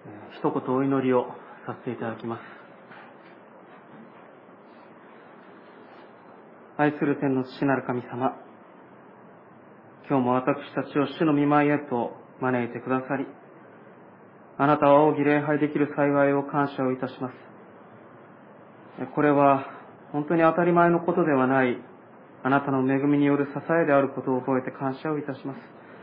一言お祈りをさせていただきます。愛する天の父なる神様、今日も私たちを主の御前へと招いてくださり、あなたを仰ぎ礼拝できる幸いを感謝をいたします。これは本当に当たり前のことではない、あなたの恵みによる支えであることを覚えて感謝をいたします。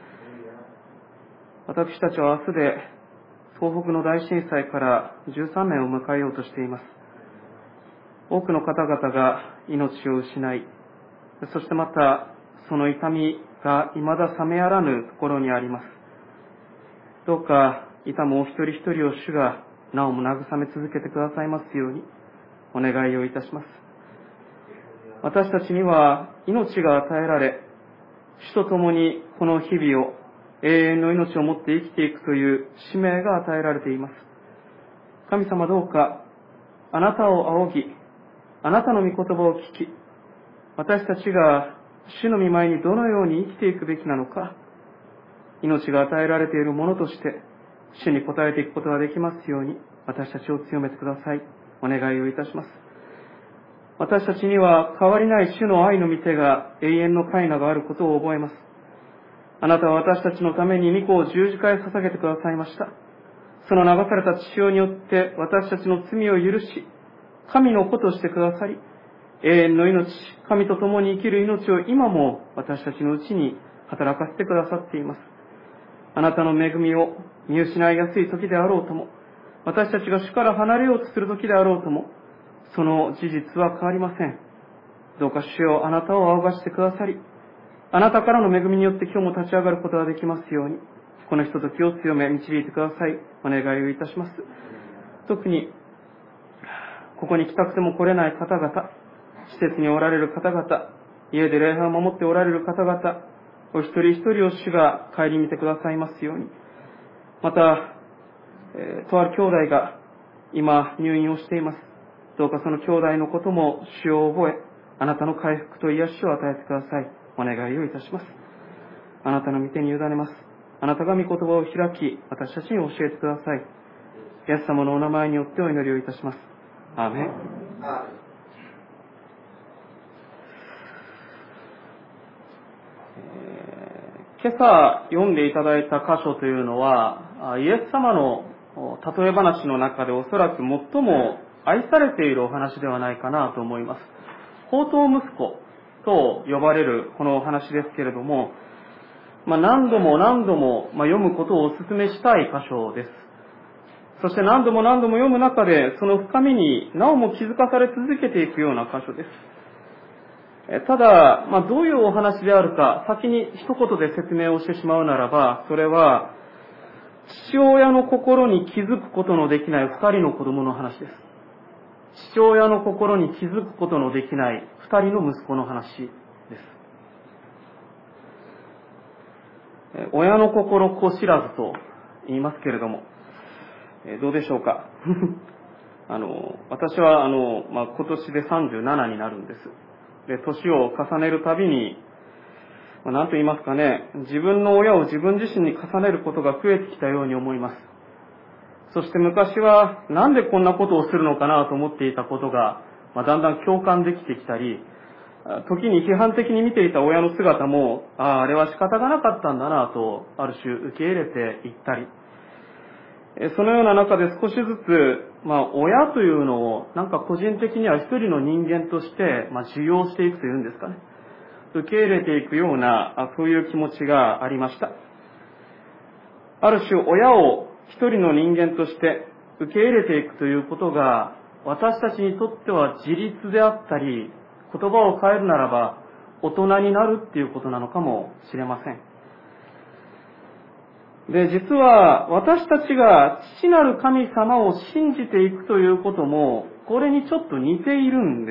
私たちは明日で東北の大震災から13年を迎えようとしています。多くの方々が命を失い、そしてまたその痛みが未だ冷めやらぬところにあります。どうか痛むお一人一人を主がなおも慰め続けてくださいますようにお願いをいたします。私たちには命が与えられ、主と共にこの日々を永遠の命をもって生きていくという使命が与えられています。神様、どうかあなたを仰ぎ、あなたの御言葉を聞き、私たちが主の御前にどのように生きていくべきなのか、命が与えられているものとして主に応えていくことができますように、私たちを強めてください。お願いをいたします。私たちには変わりない主の愛の御手が永遠のカイナがあることを覚えます。あなたは私たちのために御子を十字架へ捧げてくださいました。その流された血潮によって私たちの罪を許し、神の子としてくださり、永遠の命、神と共に生きる命を今も私たちのうちに働かせてくださっています。あなたの恵みを見失いやすい時であろうとも、私たちが主から離れようとする時であろうとも、その事実は変わりません。どうか主よ、あなたを仰がしてくださり、あなたからの恵みによって今日も立ち上がることができますように、このひとときを強め導いてください。お願いをいたします。特にここに来たくても来れない方々、施設におられる方々、家で礼拝を守っておられる方々、お一人一人を主が顧みてくださいますように。また、とある兄弟が今入院をしています。どうかその兄弟のことも主を覚え、あなたの回復と癒しを与えてください。お願いをいたします。あなたの御手に委ねます。あなたが御言葉を開き、私たちに教えてください。イエス様のお名前によってお祈りをいたします。アーメン。今朝読んでいただいた箇所というのは、イエス様の例え話の中でおそらく最も愛されているお話ではないかなと思います。放蕩息子と呼ばれるこのお話ですけれども、何度も読むことをお勧めしたい箇所です。そして何度も読む中で、その深みになおも気づかされ続けていくような箇所です。ただ、どういうお話であるか、先に一言で説明をしてしまうならば、それは、父親の心に気づくことのできない二人の子供の話です。父親の心に気づくことのできない二人の息子の話です。親の心子知らずと言いますけれども、どうでしょうか。私は今年で37になるんです。で、年を重ねるたびに、何と言いますかね、自分の親を自分自身に重ねることが増えてきたように思います。そして昔はなんでこんなことをするのかなと思っていたことが、だんだん共感できてきたり、時に批判的に見ていた親の姿も、あれは仕方がなかったんだなと、ある種受け入れていったり、そのような中で少しずつ、親というのを個人的には一人の人間として、受容していくというんですかね。受け入れていくような、そういう気持ちがありました。ある種親を一人の人間として受け入れていくということが、私たちにとっては自立であったり、言葉を変えるならば大人になるっていうことなのかもしれません。で、実は私たちが父なる神様を信じていくということも、これにちょっと似ているんです。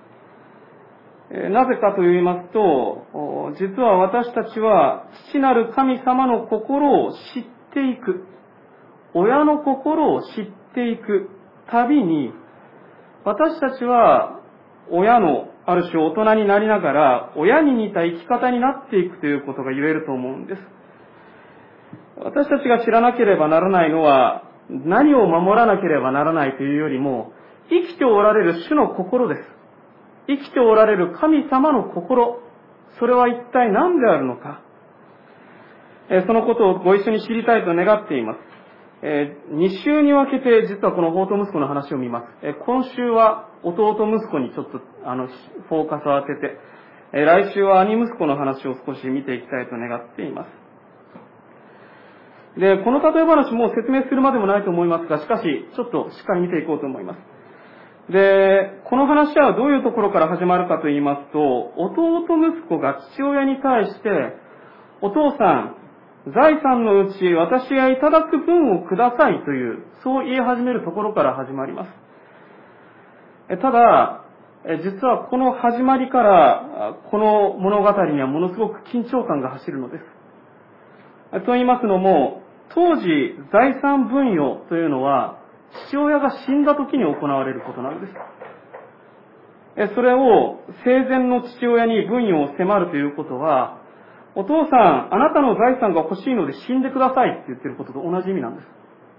なぜかと言いますと、実は私たちは父なる神様の心を知っていく、親の心を知っていくたびに、私たちは親のある種大人になりながら、親に似た生き方になっていくということが言えると思うんです。私たちが知らなければならないのは、 何を守らなければならないというよりも、生きておられる主の心です。生きておられる神様の心、それは一体何であるのか。そのことをご一緒に知りたいと願っています。2週に分けて実はこの弟息子の話を見ます。今週は弟息子にちょっとフォーカスを当てて、来週は兄息子の話を少し見ていきたいと願っています。で、この例え話もう説明するまでもないと思いますが、しかしちょっとしっかり見ていこうと思います。で、この話はどういうところから始まるかと言いますと、弟息子が父親に対して、お父さん、財産のうち私がいただく分をくださいという、そう言い始めるところから始まります。ただ、実はこの始まりから、この物語にはものすごく緊張感が走るのです。と言いますのも、当時財産分与というのは、父親が死んだ時に行われることなんです。それを生前の父親に分与を迫るということは、お父さん、あなたの財産が欲しいので死んでくださいって言ってることと同じ意味なんです。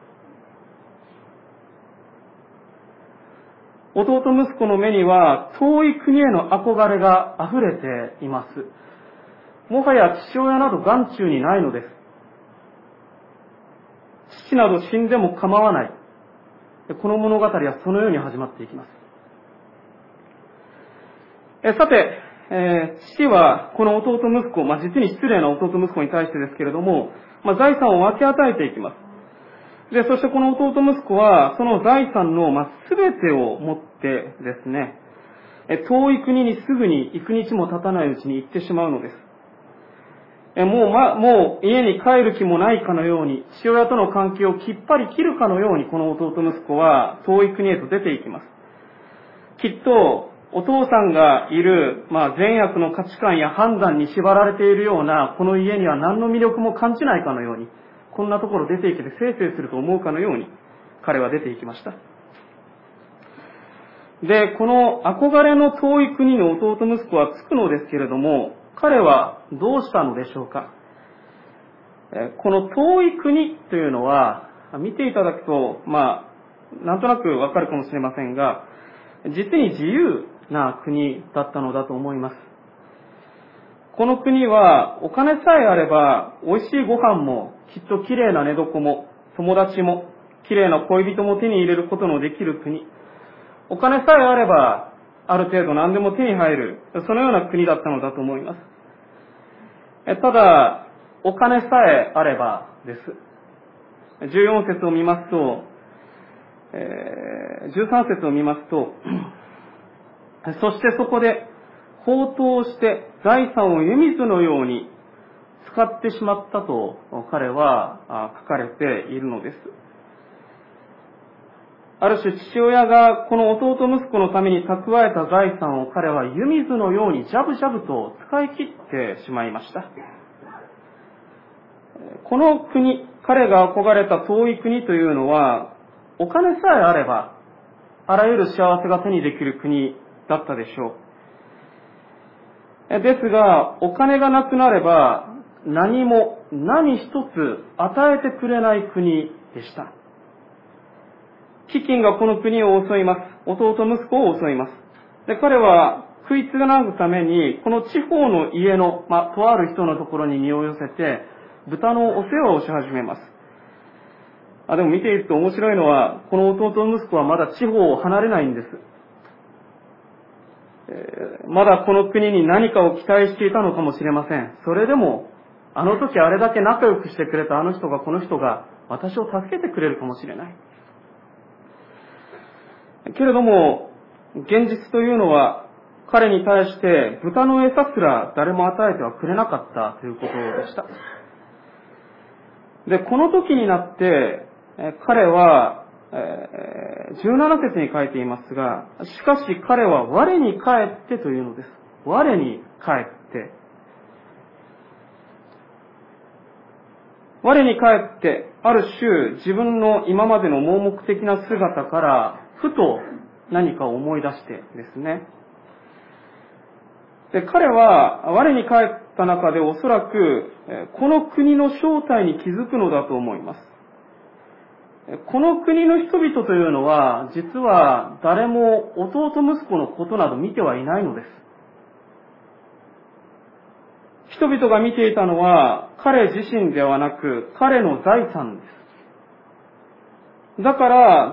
弟息子の目には遠い国への憧れが溢れています。もはや父親など眼中にないのです。父など死んでも構わない。この物語はそのように始まっていきます。さて、父はこの弟息子、実に失礼な弟息子に対してですけれども、財産を分け与えていきます。で、そしてこの弟息子は、その財産の全てを持ってですね、遠い国にすぐに幾日も経たないうちに行ってしまうのです。もう家に帰る気もないかのように、父親との関係をきっぱり切るかのように、この弟息子は遠い国へと出ていきます。きっと、お父さんがいる、善悪の価値観や判断に縛られているような、この家には何の魅力も感じないかのように、こんなところ出ていけてせいせいすると思うかのように、彼は出ていきました。で、この憧れの遠い国の弟息子は着くのですけれども、彼はどうしたのでしょうか。この遠い国というのは、見ていただくと、なんとなくわかるかもしれませんが、実に自由な国だったのだと思います。この国はお金さえあれば美味しいご飯もきっと綺麗な寝床も友達も綺麗な恋人も手に入れることのできる国。お金さえあればある程度何でも手に入る、そのような国だったのだと思います。ただ、お金さえあればです。14節を見ますと、13節を見ますと、そしてそこで放蕩して財産を湯水のように使ってしまったと彼は書かれているのです。ある種父親がこの弟息子のために蓄えた財産を彼は湯水のようにジャブジャブと使い切ってしまいました。この国、彼が憧れた遠い国というのは、お金さえあれば、あらゆる幸せが手にできる国だったでしょう。ですが、お金がなくなれば、何一つ与えてくれない国でした。飢饉がこの国を襲います。弟息子を襲います。で、彼は食いつなぐために、この地方の家の、とある人のところに身を寄せて、豚のお世話をし始めます。でも見ていると面白いのは、この弟息子はまだ地方を離れないんです。まだこの国に何かを期待していたのかもしれません。それでも、あの時あれだけ仲良くしてくれたあの人がこの人が私を助けてくれるかもしれない。けれども、現実というのは、彼に対して豚の餌すら誰も与えてはくれなかったということでした。で、この時になって、彼は、17節に書いていますが、しかし彼は我に帰ってというのです。我に帰って。我に帰って、ある種自分の今までの盲目的な姿から、ふと何かを思い出してですね。で、彼は我に帰った中でおそらく、この国の正体に気づくのだと思います。 この国の人々というのは、実は誰も弟息子のことなど見てはいないのです。人々が見ていたのは、彼自身ではなく、彼の財産です。だから、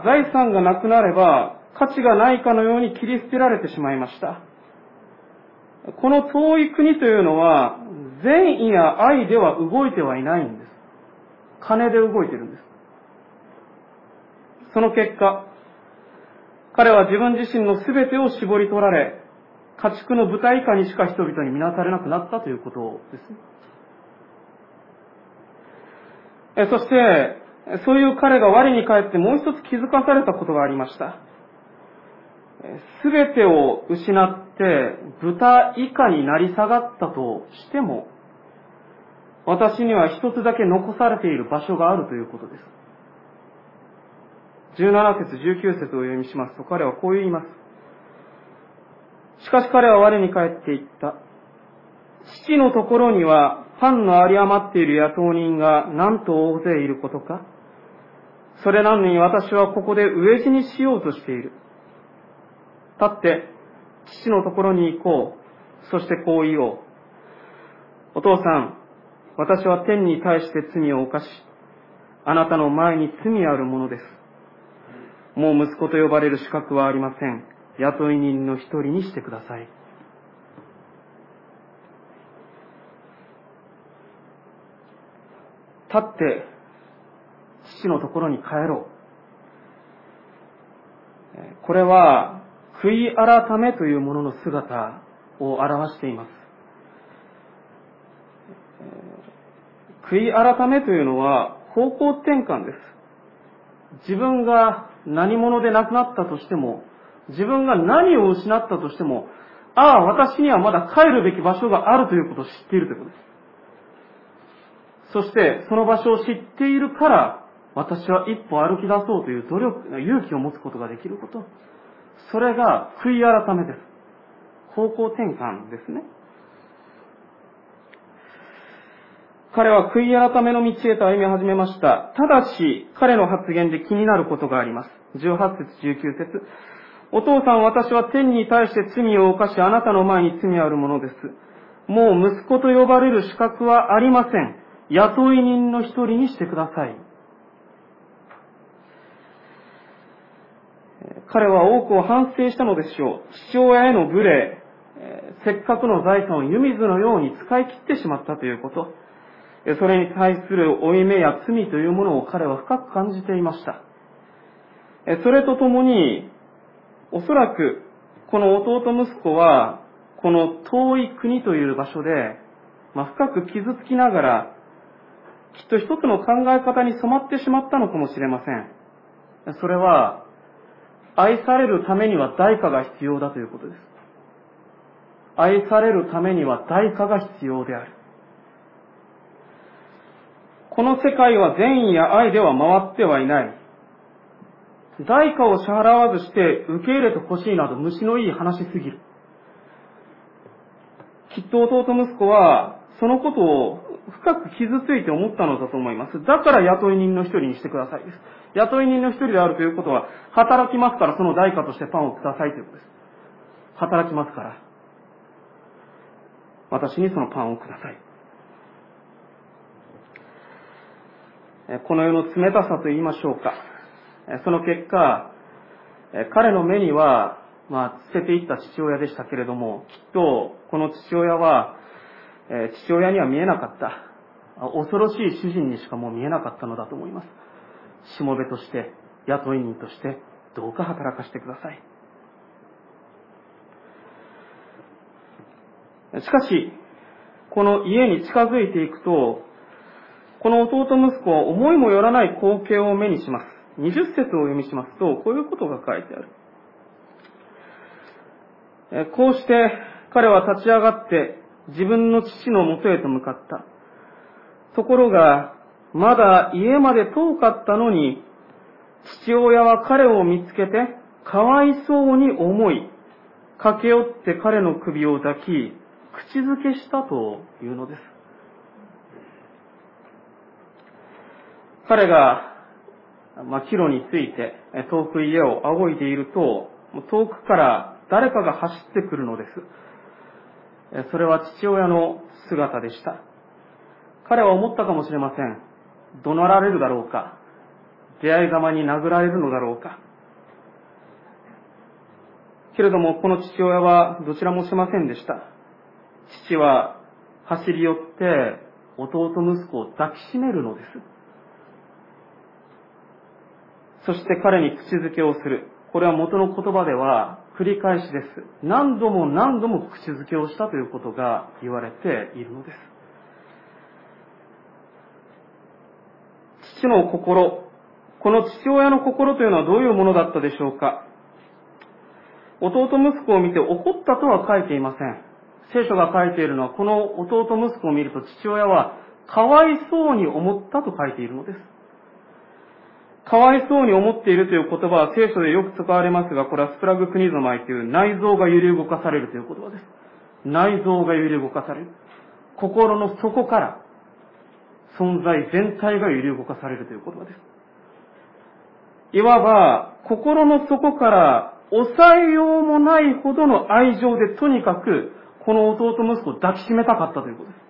財産がなくなれば、価値がないかのように切り捨てられてしまいました。この遠い国というのは、善意や愛では動いてはいないんです。金で動いているんです。その結果、彼は自分自身の全てを絞り取られ、家畜の豚以下にしか人々に見なされなくなったということです。そして、そういう彼が我に返ってもう一つ気づかされたことがありました。すべてを失って豚以下になり下がったとしても、私には一つだけ残されている場所があるということです。17節19節をお読みしますと、彼はこう言います。しかし彼は我に返って言った。父のところにはパンの有り余っている雇う人がなんと大勢いることか。それなのに私はここで飢え死にしようとしている。立って父のところに行こう。そしてこう言おう。お父さん、私は天に対して罪を犯し、あなたの前に罪あるものです。もう息子と呼ばれる資格はありません。雇い人の一人にしてください。立って父のところに帰ろう。これは悔い改めというものの姿を表しています。悔い改めというのは方向転換です。自分が何者でなくなったとしても、自分が何を失ったとしても、私にはまだ帰るべき場所があるということを知っているということです。そして、その場所を知っているから、私は一歩歩き出そうという勇気を持つことができること。それが悔い改めです。方向転換ですね。彼は悔い改めの道へと歩み始めました。ただし、彼の発言で気になることがあります。18節、19節。お父さん、私は天に対して罪を犯し、あなたの前に罪あるものです。もう息子と呼ばれる資格はありません。雇い人の一人にしてください。彼は多くを反省したのでしょう。父親への無礼、せっかくの財産を湯水のように使い切ってしまったということ。それに対する負い目や罪というものを彼は深く感じていました。それとともに、おそらくこの弟息子は、この遠い国という場所で、深く傷つきながら、きっと一つの考え方に染まってしまったのかもしれません。それは、愛されるためには代価が必要だということです。愛されるためには代価が必要である。この世界は善意や愛では回ってはいない。代価を支払わずして受け入れてほしいなど虫のいい話すぎる。きっと弟息子はそのことを深く傷ついて思ったのだと思います。だから雇い人の一人にしてくださいです。雇い人の一人であるということは、働きますからその代価としてパンをくださいということです。働きますから、私にそのパンをください。この世の冷たさと言いましょうか。その結果、彼の目には、捨てていった父親でしたけれども、きっとこの父親は、父親には見えなかった。恐ろしい主人にしかもう見えなかったのだと思います。しもべとして、雇い人として、どうか働かせてください。しかし、この家に近づいていくと、この弟息子は思いもよらない光景を目にします。20節をお読みしますと、こういうことが書いてある。こうして彼は立ち上がって自分の父のもとへと向かった。ところが、まだ家まで遠かったのに、父親は彼を見つけて、かわいそうに思い、駆け寄って彼の首を抱き、口づけしたというのです。彼が帰路について遠く家を仰いでいると、遠くから誰かが走ってくるのです。それは父親の姿でした。彼は思ったかもしれません。怒鳴られるだろうか、出会いざまに殴られるのだろうか。けれどもこの父親はどちらもしませんでした。父は走り寄って弟息子を抱きしめるのです。そして彼に口づけをする。これは元の言葉では繰り返しです。何度も何度も口づけをしたということが言われているのです。父の心、この父親の心というのはどういうものだったでしょうか。弟息子を見て怒ったとは書いていません。聖書が書いているのは、この弟息子を見ると父親はかわいそうに思ったと書いているのです。かわいそうに思っているという言葉は聖書でよく使われますが、これはスプラグクニゾマイという内臓が揺り動かされるという言葉です。内臓が揺り動かされる。心の底から存在全体が揺り動かされるという言葉です。いわば心の底から抑えようもないほどの愛情でとにかくこの弟息子を抱きしめたかったということです。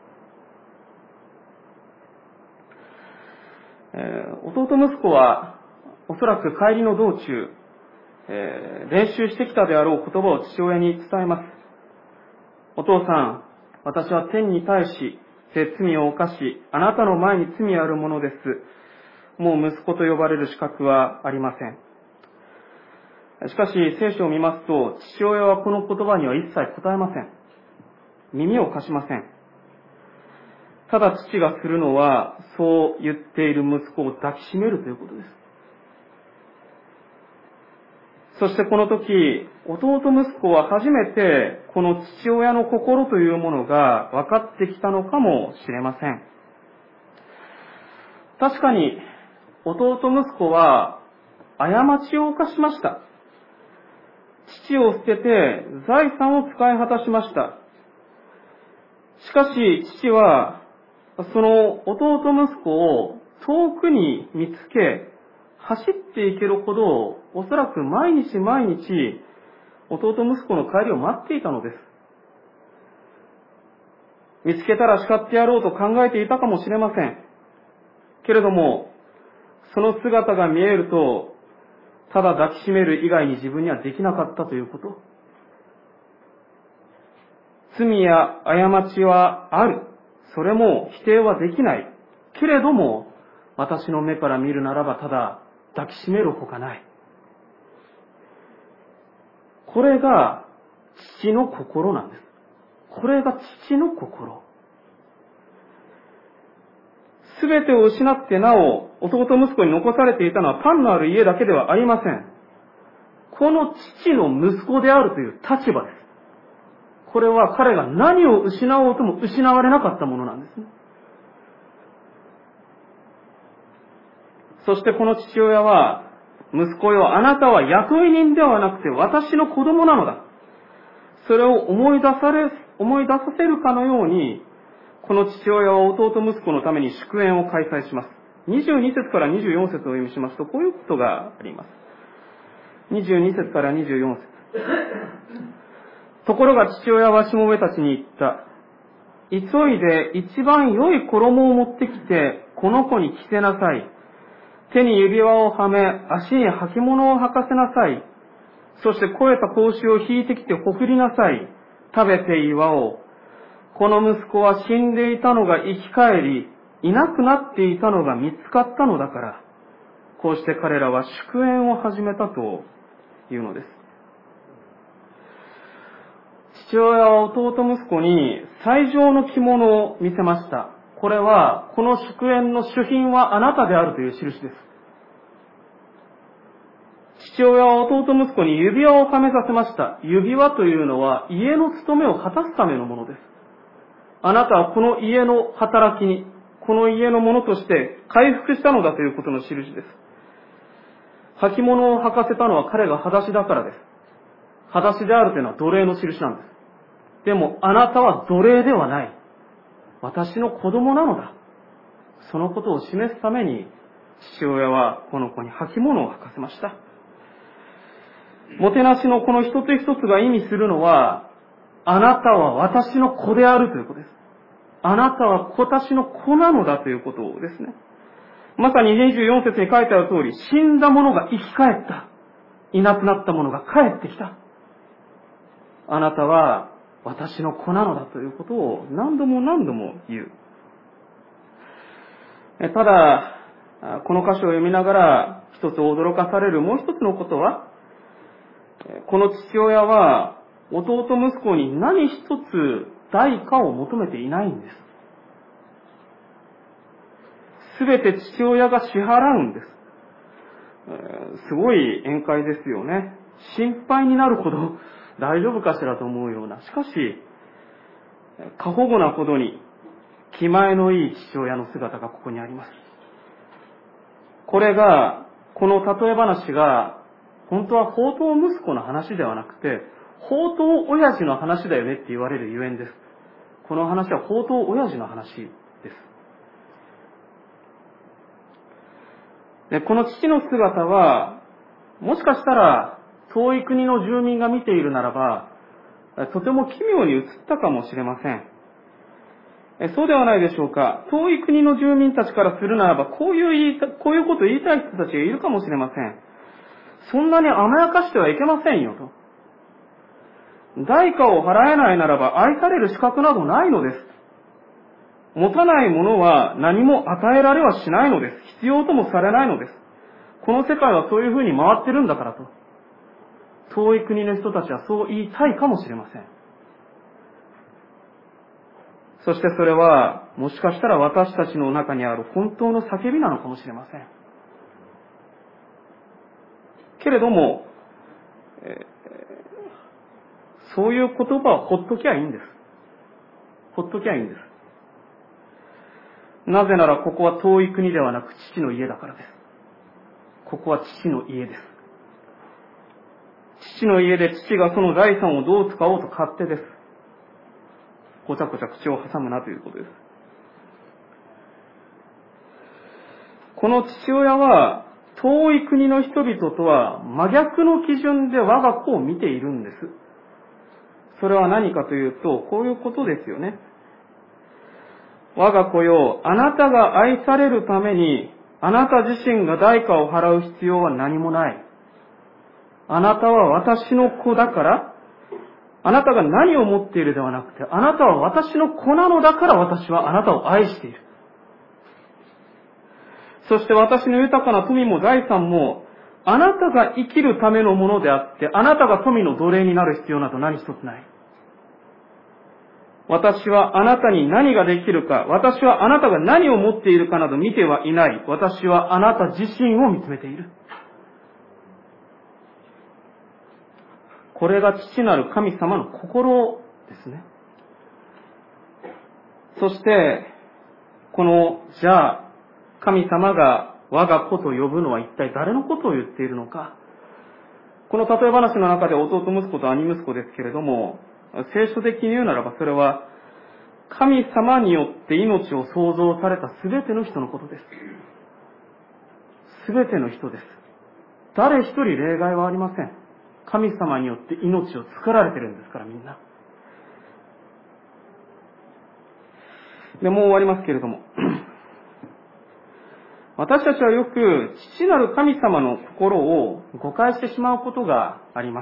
弟息子はおそらく帰りの道中、練習してきたであろう言葉を父親に伝えます。お父さん、私は天に対し罪を犯し、あなたの前に罪あるものです。もう息子と呼ばれる資格はありません。しかし聖書を見ますと、父親はこの言葉には一切答えません。耳を貸しません。ただ父がするのは、そう言っている息子を抱きしめるということです。そしてこの時、弟息子は初めてこの父親の心というものが分かってきたのかもしれません。確かに弟息子は過ちを犯しました。父を捨てて財産を使い果たしました。しかし父はその弟息子を遠くに見つけ、走っていけるほど、おそらく毎日毎日、弟息子の帰りを待っていたのです。見つけたら叱ってやろうと考えていたかもしれません。けれども、その姿が見えると、ただ抱きしめる以外に自分にはできなかったということ。罪や過ちはある。それも否定はできない。けれども、私の目から見るならばただ抱きしめるほかない。これが父の心なんです。これが父の心。すべてを失ってなお弟息子に残されていたのは単なる家だけではありません。この父の息子であるという立場です。これは彼が何を失おうとも失われなかったものなんですね。そしてこの父親は、息子よ、あなたは雇い人ではなくて私の子供なのだ。それを思い出させるかのように、この父親は弟息子のために祝宴を開催します。22節から24節を読みしますと、こういうことがあります。22節から24節。ところが父親はしもべたちに言った。急いで一番良い衣を持ってきて、この子に着せなさい。手に指輪をはめ、足に履物を履かせなさい。そして肥えた子牛を引いてきてほふりなさい。食べて祝おう。この息子は死んでいたのが生き返り、いなくなっていたのが見つかったのだから。こうして彼らは祝宴を始めたというのです。父親は弟息子に最上の着物を見せました。これは、この祝宴の主賓はあなたであるという印です。父親は弟息子に指輪をはめさせました。指輪というのは家の務めを果たすためのものです。あなたはこの家の働きに、この家のものとして回復したのだということの印です。履物を履かせたのは彼が裸足だからです。裸足であるというのは奴隷の印なんです。でもあなたは奴隷ではない。私の子供なのだ。そのことを示すために、 父親はこの子に履物を履かせました。もてなしのこの一つ一つが意味するのは、あなたは私の子であるということです。あなたは私の子なのだということですね。まさに24節に書いてある通り、死んだ者が生き返った。いなくなった者が帰ってきた。あなたは私の子なのだということを何度も何度も言う。ただ、この箇所を読みながら一つ驚かされるもう一つのことは、この父親は弟息子に何一つ代価を求めていないんです。すべて父親が支払うんです。すごい宴会ですよね。心配になるほど大丈夫かしらと思うような。しかし、過保護なほどに気前のいい父親の姿がここにあります。これが、この例え話が、本当は放蕩息子の話ではなくて、放蕩親父の話だよねって言われるゆえんです。この話は放蕩親父の話です。で、この父の姿は、もしかしたら遠い国の住民が見ているならば、とても奇妙に映ったかもしれません。そうではないでしょうか。遠い国の住民たちからするならば、こういうことを言いたい人たちがいるかもしれません。そんなに甘やかしてはいけませんよと。代価を払えないならば愛される資格などないのです。持たないものは何も与えられはしないのです。必要ともされないのです。この世界はそういうふうに回ってるんだからと。遠い国の人たちはそう言いたいかもしれません。そしてそれは、もしかしたら私たちの中にある本当の叫びなのかもしれません。けれども、そういう言葉はほっときゃいいんです。ほっときゃいいんです。なぜならここは遠い国ではなく父の家だからです。ここは父の家です。父の家で父がその財産をどう使おうと勝手です。ごちゃごちゃ口を挟むなということです。この父親は遠い国の人々とは真逆の基準で我が子を見ているんです。それは何かというと、こういうことですよね。我が子よ、あなたが愛されるために、あなた自身が代価を払う必要は何もない。あなたは私の子だから、あなたが何を持っているではなくて、あなたは私の子なのだから私はあなたを愛している。そして私の豊かな富も財産も、あなたが生きるためのものであって、あなたが富の奴隷になる必要など何一つない。私はあなたに何ができるか、私はあなたが何を持っているかなど見てはいない。私はあなた自身を見つめている。これが父なる神様の心ですね。そして、この、じゃあ、神様が我が子と呼ぶのは一体誰のことを言っているのか。この例え話の中で弟息子と兄息子ですけれども、聖書的に言うならばそれは神様によって命を創造されたすべての人のことです。すべての人です。誰一人例外はありません。神様によって命を作られてるんですからみんな。で、もう終わりますけれども。私たちはよく父なる神様の心を誤解してしまうことがあります。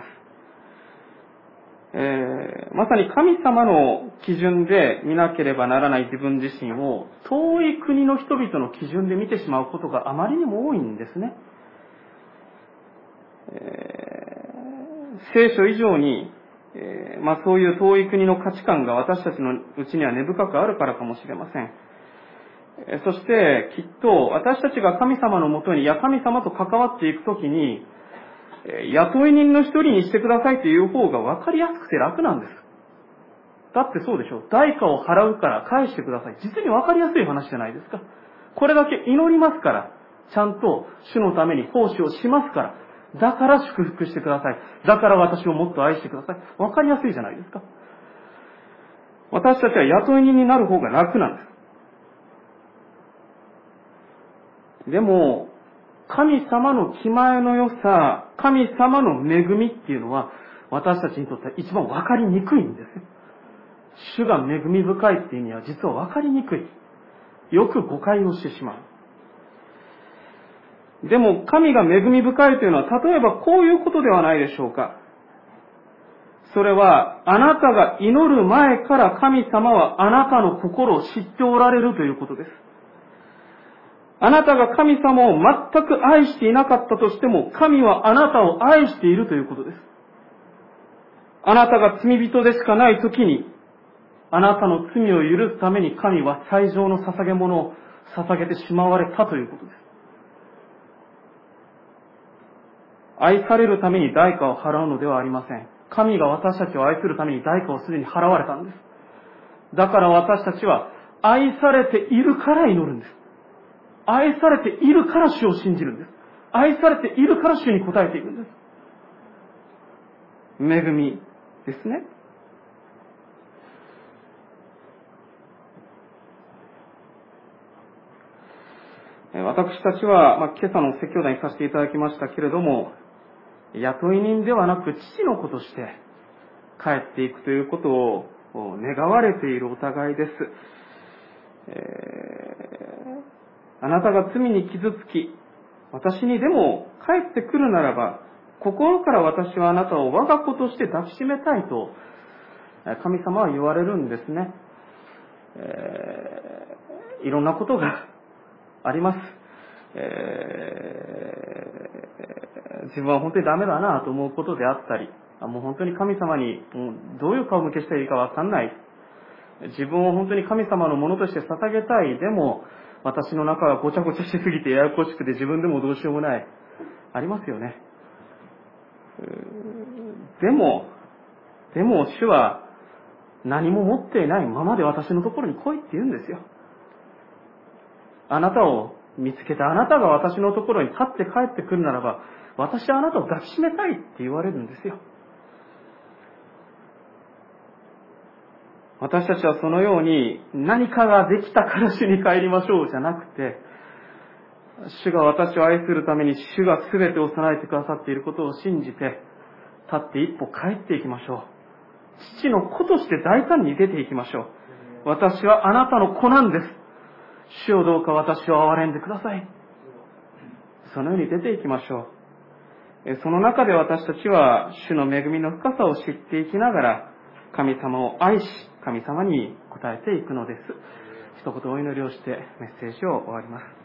まさに神様の基準で見なければならない自分自身を遠い国の人々の基準で見てしまうことがあまりにも多いんですね。聖書以上に、そういう遠い国の価値観が私たちのうちには根深くあるからかもしれません。そしてきっと私たちが神様のもとに、神様と関わっていくときに、雇い人の一人にしてくださいという方が分かりやすくて楽なんです。だってそうでしょ。代価を払うから返してください。実に分かりやすい話じゃないですか。これだけ祈りますから、ちゃんと主のために奉仕をしますから、だから祝福してください。だから私をもっと愛してください。分かりやすいじゃないですか。私たちは雇い人になる方が楽なんです。でも、 神様の気前の良さ、神様の恵みっていうのは、私たちにとっては一番分かりにくいんです。主が恵み深いっていう意味は実は分かりにくい。よく誤解をしてしまう。でも神が恵み深いというのは、例えばこういうことではないでしょうか。それは、あなたが祈る前から神様はあなたの心を知っておられるということです。あなたが神様を全く愛していなかったとしても、神はあなたを愛しているということです。あなたが罪人でしかないときに、あなたの罪を許すために神は最上の捧げ物を捧げてしまわれたということです。愛されるために代価を払うのではありません。神が私たちを愛するために代価をすでに払われたんです。だから私たちは愛されているから祈るんです。愛されているから主を信じるんです。愛されているから主に応えていくんです。恵みですね。私たちは、今朝の説教題にさせていただきましたけれども、雇い人ではなく父の子として帰っていくということを願われているお互いです。あなたが罪に傷つき、私にでも帰ってくるならば、心から私はあなたを我が子として抱きしめたいと、神様は言われるんですね。いろんなことがあります。自分は本当にダメだなと思うことであったり、もう本当に神様にどういう顔向けしたらいいかわかんない。自分を本当に神様のものとして捧げたい。でも、私の中がごちゃごちゃしすぎてややこしくて自分でもどうしようもない。ありますよね。でも、主は何も持っていないままで私のところに来いって言うんですよ。あなたを見つけたあなたが私のところに立って帰ってくるならば、私はあなたを抱きしめたいって言われるんですよ。私たちはそのように何かができたから主に帰りましょうじゃなくて、主が私を愛するために主が全てを備えてくださっていることを信じて、立って一歩帰っていきましょう。父の子として大胆に出ていきましょう。私はあなたの子なんです。主をどうか私を憐れんでください。そのように出ていきましょう。その中で私たちは主の恵みの深さを知っていきながら、神様を愛し、神様に応えていくのです。一言お祈りをしてメッセージを終わります。